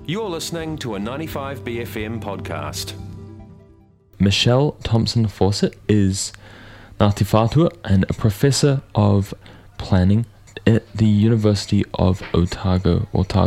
You're listening to a 95BFM podcast. Michelle Thompson Fawcett is Ngāti Whātua and a professor of planning at the University of Otago,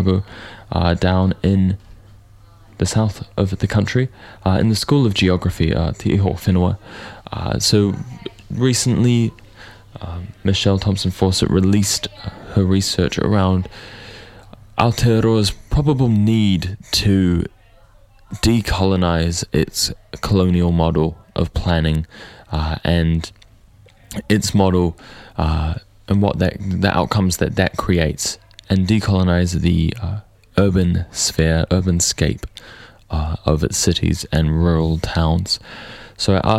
down in the south of the country, in the School of Geography, Te Iho Whenua. So recently, Michelle Thompson Fawcett released her research around Aotearoa's probable need to decolonize its colonial model of planning and its model and what the outcomes that creates, and decolonize the urban scape of its cities and rural towns. So I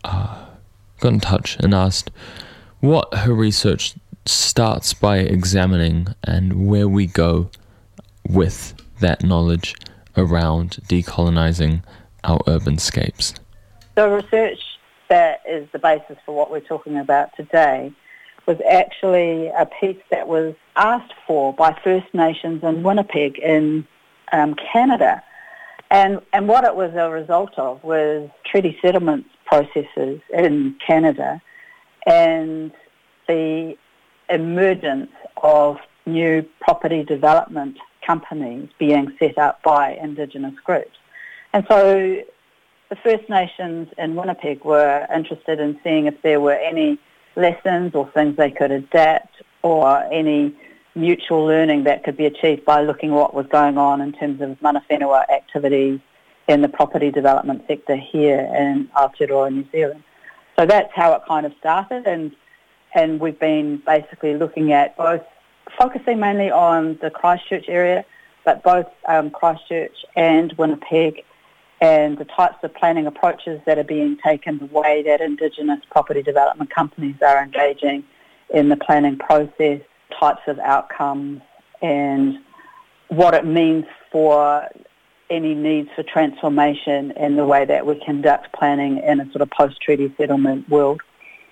got in touch and asked what her research starts by examining and where we go with that knowledge around decolonizing our urban scapes. The research that is the basis for what we're talking about today was actually a piece that was asked for by First Nations in Winnipeg in Canada. And what it was a result of was treaty settlement processes in Canada and the emergence of new property development companies being set up by Indigenous groups. And so the First Nations in Winnipeg were interested in seeing if there were any lessons or things they could adapt or any mutual learning that could be achieved by looking at what was going on in terms of mana whenua activities in the property development sector here in Aotearoa, New Zealand. So that's how it kind of started, and we've been basically looking at both, focusing mainly on the Christchurch area, but both Christchurch and Winnipeg, and the types of planning approaches that are being taken, the way that Indigenous property development companies are engaging in the planning process, types of outcomes, and what it means for any needs for transformation in the way that we conduct planning in a sort of post-treaty settlement world.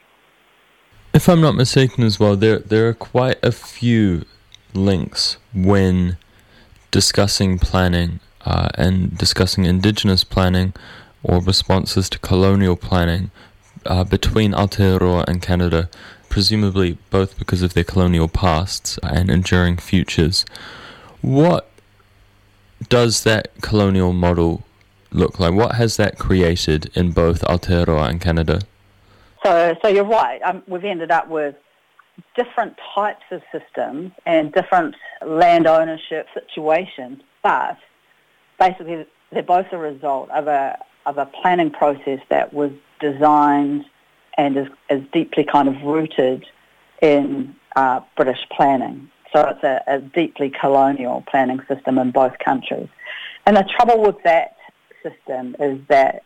If I'm not mistaken as well, there are quite a few links when discussing planning and discussing Indigenous planning or responses to colonial planning between Aotearoa and Canada, presumably both because of their colonial pasts and enduring futures. What does that colonial model look like? What has that created in both Aotearoa and Canada? So you're right. We've ended up with different types of systems and different land ownership situations, but basically they're both a result of a planning process that was designed and is deeply kind of rooted in British planning. So it's a deeply colonial planning system in both countries. And the trouble with that system is that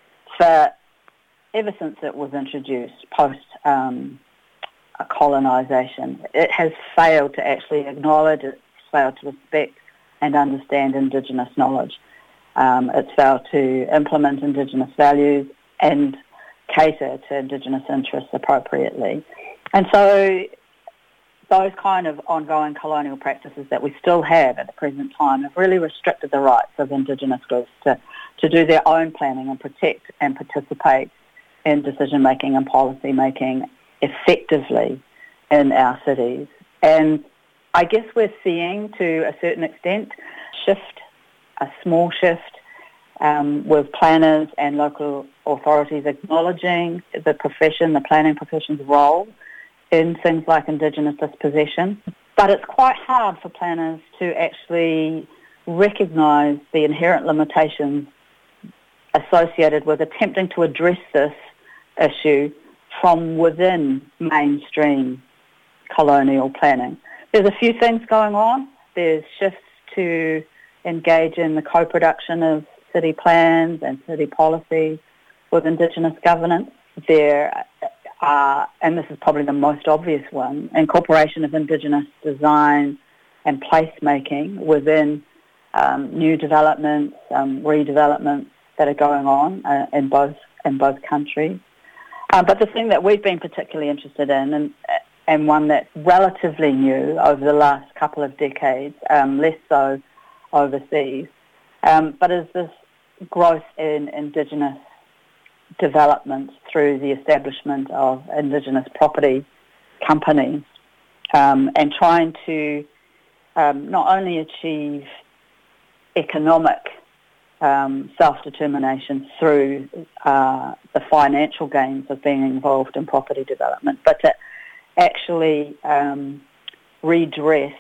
ever since it was introduced post-colonisation, it has failed to actually acknowledge, it's failed to respect and understand Indigenous knowledge. It's failed to implement Indigenous values and cater to Indigenous interests appropriately. And so those kind of ongoing colonial practices that we still have at the present time have really restricted the rights of Indigenous groups to do their own planning and protect and participate in decision-making and policy-making effectively in our cities. And I guess we're seeing, to a certain extent, a small shift with planners and local authorities acknowledging the planning profession's role in things like Indigenous dispossession. But it's quite hard for planners to actually recognise the inherent limitations associated with attempting to address this issue from within mainstream colonial planning. There's a few things going on. There's shifts to engage in the co-production of city plans and city policies with Indigenous governance. There are, and this is probably the most obvious one, incorporation of Indigenous design and placemaking within new developments, redevelopments that are going on in both countries. But the thing that we've been particularly interested in, and one that's relatively new over the last couple of decades, less so overseas, but is this growth in Indigenous development through the establishment of Indigenous property companies, and trying to not only achieve economic self-determination through the financial gains of being involved in property development, but to actually redress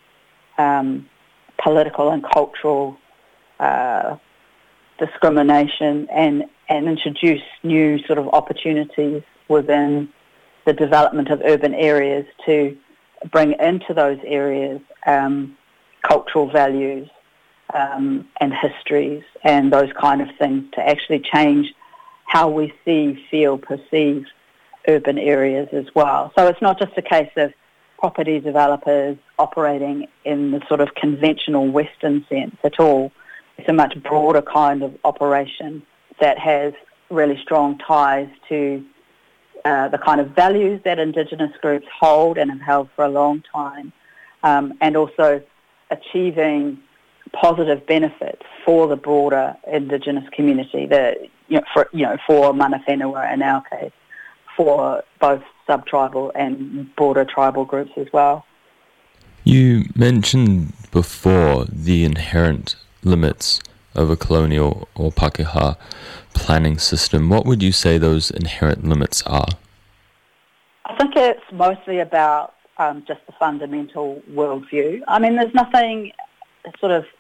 political and cultural discrimination and introduce new sort of opportunities within the development of urban areas to bring into those areas cultural values and histories and those kind of things to actually change how we see, feel, perceive urban areas as well. So it's not just a case of property developers operating in the sort of conventional Western sense at all. It's a much broader kind of operation that has really strong ties to the kind of values that Indigenous groups hold and have held for a long time, and also achieving positive benefits for the broader Indigenous community, for mana whenua in our case, for both sub-tribal and broader tribal groups as well. You mentioned before the inherent limits of a colonial or Pākehā planning system. What would you say those inherent limits are? I think it's mostly about just the fundamental worldview. I mean, there's nothing sort of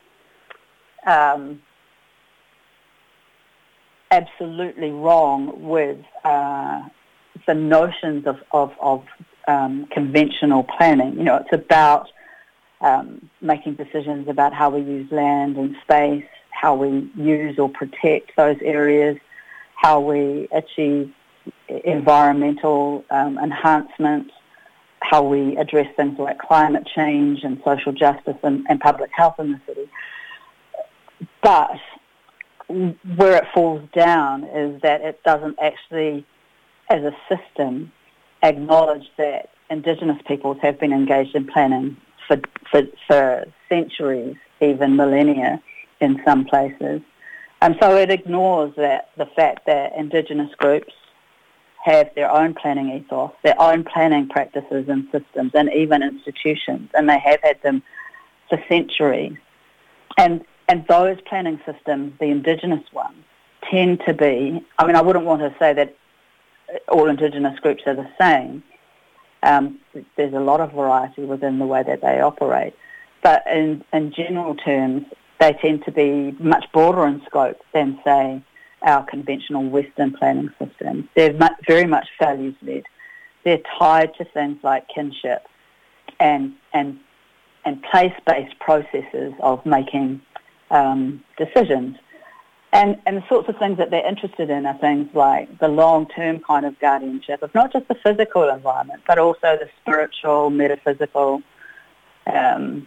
absolutely wrong with the notions of conventional planning. It's about making decisions about how we use land and space, how we use or protect those areas, how we achieve environmental enhancements, how we address things like climate change and social justice and public health in the city. But where it falls down is that it doesn't actually, as a system, acknowledge that Indigenous peoples have been engaged in planning for centuries, even millennia in some places. And so it ignores the fact that Indigenous groups have their own planning ethos, their own planning practices and systems and even institutions, and they have had them for centuries. And those planning systems, the Indigenous ones, tend to be, I mean, I wouldn't want to say that all Indigenous groups are the same. There's a lot of variety within the way that they operate. But in general terms, they tend to be much broader in scope than, say, our conventional Western planning systems. They're very much values-led. They're tied to things like kinship and place-based processes of making decisions. And the sorts of things that they're interested in are things like the long-term kind of guardianship of not just the physical environment, but also the spiritual, metaphysical, and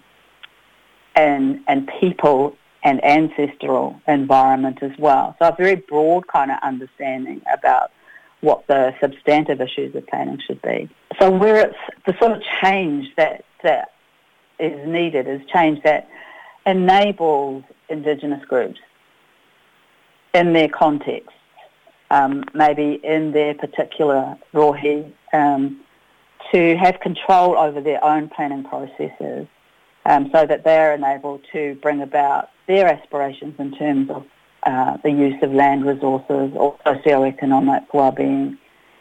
people and ancestral environment as well. So a very broad kind of understanding about what the substantive issues of planning should be. So where it's the sort of change that is needed is change that enables Indigenous groups in their context, maybe in their particular rohe, to have control over their own planning processes, so that they're enabled to bring about their aspirations in terms of the use of land resources or socioeconomic well-being.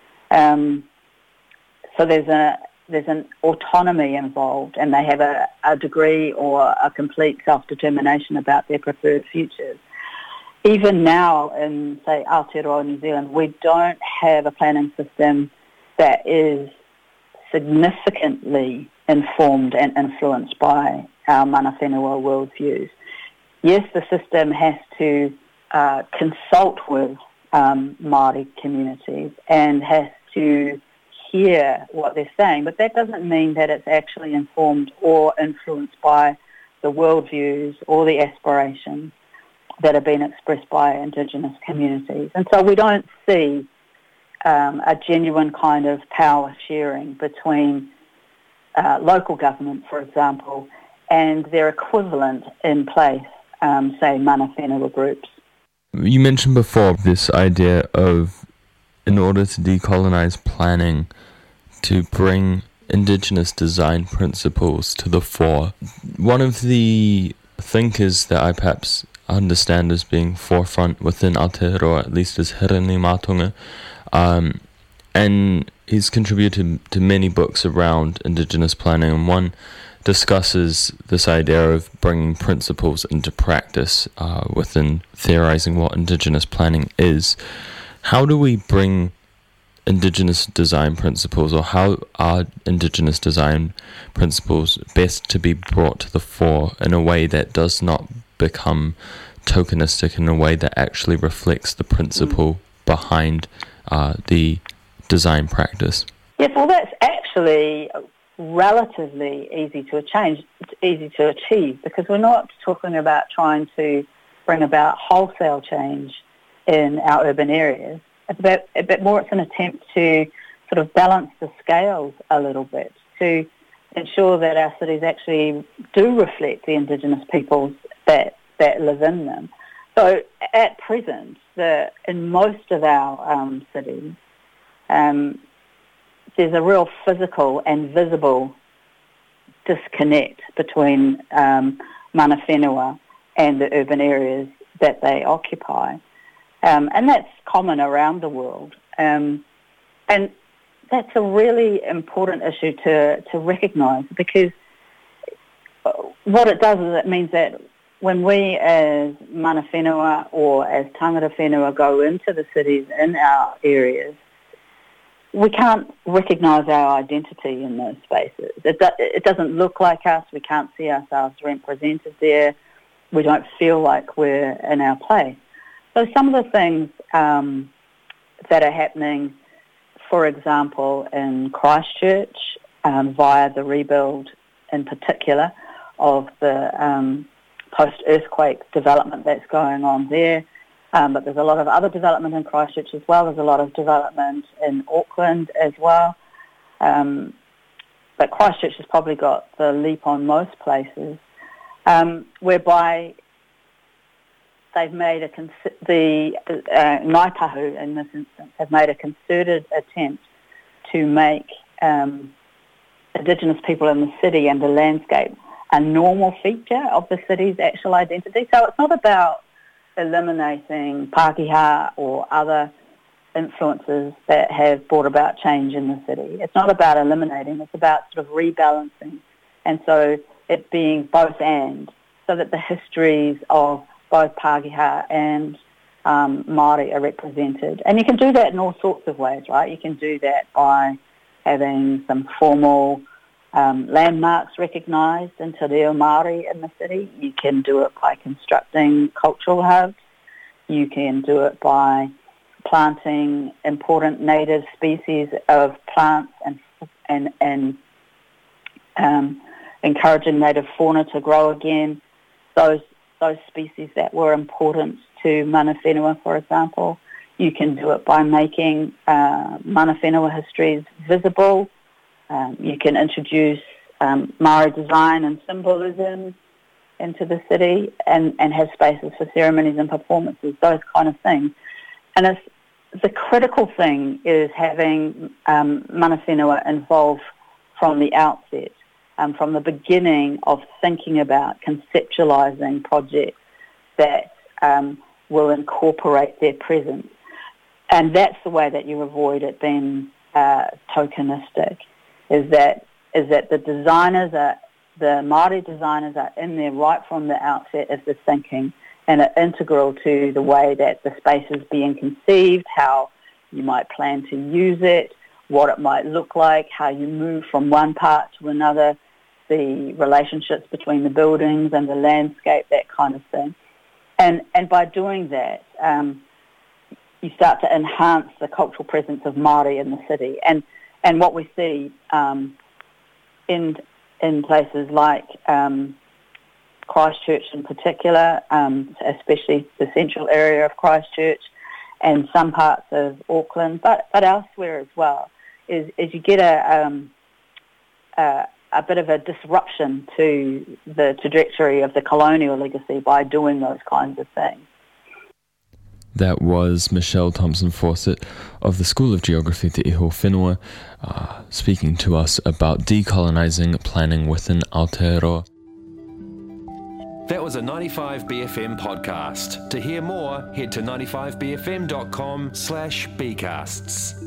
So there's an autonomy involved, and they have a degree or a complete self-determination about their preferred futures. Even now in, say, Aotearoa, New Zealand, we don't have a planning system that is significantly informed and influenced by our mana whenua worldviews. Yes, the system has to consult with Māori communities and has to hear what they're saying, but that doesn't mean that it's actually informed or influenced by the worldviews or the aspirations that have been expressed by Indigenous communities. And so we don't see a genuine kind of power sharing between local government, for example, and their equivalent in place, say mana whenua groups. You mentioned before this idea of, in order to decolonize planning, to bring Indigenous design principles to the fore. One of the thinkers that I perhaps understand as being forefront within Aotearoa, at least, is Hirini Matunga, and he's contributed to many books around Indigenous planning, and one discusses this idea of bringing principles into practice within theorizing what Indigenous planning is. How do we bring Indigenous design principles, or how are Indigenous design principles best to be brought to the fore in a way that does not become tokenistic, in a way that actually reflects the principle behind the design practice? Yes, well, that's actually relatively easy to achieve, because we're not talking about trying to bring about wholesale change in our urban areas. It's a bit more, it's an attempt to sort of balance the scales a little bit, to ensure that our cities actually do reflect the Indigenous peoples that live in them. So at present, in most of our cities, there's a real physical and visible disconnect between mana whenua and the urban areas that they occupy. And that's common around the world. And that's a really important issue to recognise, because what it does is it means that when we as mana whenua or as tangata whenua go into the cities in our areas, we can't recognise our identity in those spaces. It doesn't look like us. We can't see ourselves represented there. We don't feel like we're in our place. So some of the things that are happening, for example, in Christchurch, via the rebuild in particular of the post-earthquake development that's going on there, but there's a lot of other development in Christchurch as well. There's a lot of development in Auckland as well. But Christchurch has probably got the leap on most places, whereby they've made the Ngāi Tahu, in this instance, have made a concerted attempt to make Indigenous people in the city and the landscape a normal feature of the city's actual identity. So it's not about eliminating Pākehā or other influences that have brought about change in the city. It's not about eliminating, it's about sort of rebalancing. And so it being both and, so that the histories of both Pākehā and Māori are represented. And you can do that in all sorts of ways, right? You can do that by having some formal landmarks recognised in Te Reo Māori in the city. You can do it by constructing cultural hubs. You can do it by planting important native species of plants and encouraging native fauna to grow again. Those species that were important to mana whenua, for example. You can do it by making mana whenua histories visible. You can introduce Māori design and symbolism into the city and have spaces for ceremonies and performances, those kind of things. And the critical thing is having mana whenua involved from the outset, from the beginning of thinking about conceptualising projects that will incorporate their presence. And that's the way that you avoid it being tokenistic, is that the designers the Māori designers are in there right from the outset of the thinking and are integral to the way that the space is being conceived, how you might plan to use it, what it might look like, how you move from one part to another, the relationships between the buildings and the landscape, that kind of thing. And by doing that, you start to enhance the cultural presence of Māori in the city. And what we see in places like Christchurch in particular, especially the central area of Christchurch and some parts of Auckland, but elsewhere as well, is you get a bit of a disruption to the trajectory of the colonial legacy by doing those kinds of things. That was Michelle Thompson Fawcett of the School of Geography Te Iho Whenua, speaking to us about decolonizing planning within Aotearoa. That was a 95BFM podcast. To hear more, head to 95bfm.com/bcasts.